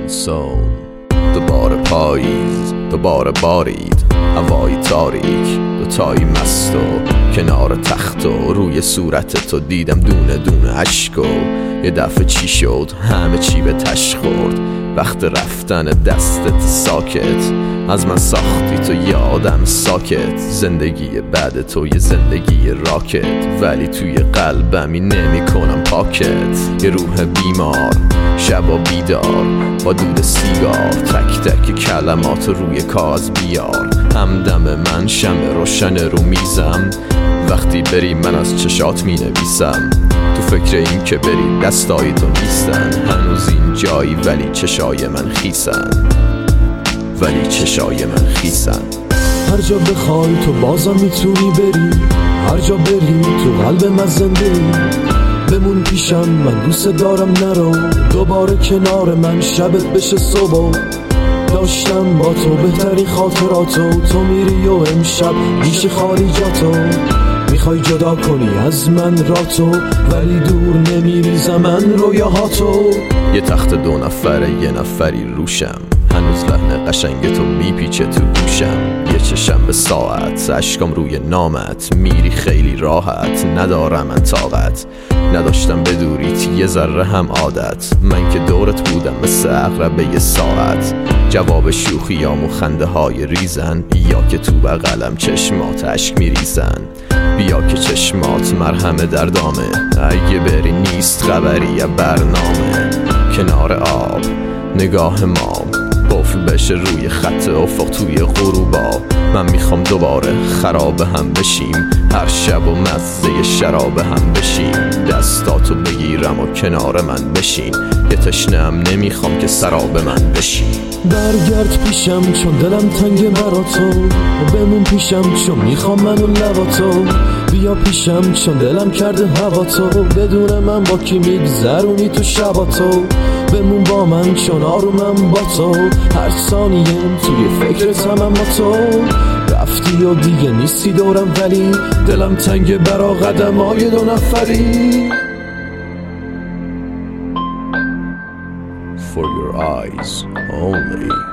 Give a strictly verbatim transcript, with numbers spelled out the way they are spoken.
مونسون. دوباره پاییز، دوباره بارید، هوای تاریک، دوتایی مست و کنار تخت و روی صورت تو دیدم دونه دونه عشق و یه دفعه چی شد همه چی به تش خورد. وقت رفتن دستت ساکت، از من ساختی تو یه آدم ساکت. زندگی بعد تو یه زندگی راکت، ولی توی قلبمی نمی کنم پاکت. یه روح بیمار شب و بیدار با دود سیگار، تک تک کلمات روی کاغذ بیار. همدم من شمع روشن رو میزم، وقتی بری من از چشات می نویسم. تو فکر این که بری دستای تو نیستن، هنوز این جایی ولی چشای من خیسن، ولی چشای من خیسن. هر جا بخوای تو بازم میتونی بری، هر جا بری تو قلب من زنده. بمون پیشم من دوست دارم نرو، دوباره کنار من شبت بشه صبح. داشتم با تو بهترین خاطراتو، تو میری و امشب میشه خارجاتو. میخوای جدا کنی از من راتو، ولی دور نمیریزم من رویاهاتو. یه تخت دو نفره یه نفری روشم، هنوز لحن قشنگ تو میپیچه تو گوشم. یه چشم به ساعت، اشکام روی نامت، میری خیلی راحت، ندارم من طاقت. نداشتم بدوریت یه ذره هم عادت، من که دورت بودم مثل عقربه یه ساعت. جواب شوخیام و خنده های ریزن، یا که تو بغلم چشمات اشک میریزن. بیا که چشمات مرهم دردامه، اگه بری نیست خبری یا برنامه. کنار آب نگاه ما قفل بشه روی خط افق توی غروبا. من میخوام دوباره خراب هم بشیم، هر شب و مزه شراب هم بشیم. دستاتو بگیرم و کنار من بشین، یه تشنم نمیخوام که سراب من بشین. برگرد پیشم چون دلم تنگ براتو، بمون پیشم چون میخوام منو لباتو. بیا پیشم چون دلم کرده هواتو، بدون من با کی میگذرونی تو شباتو. بمون با من چون آرومم با تو، هر ثانیه توی فکرتم اما تو. رفتی و دیگه نیستی دورم، ولی دلم تنگ برا قدمای دو نفری. For your eyes only.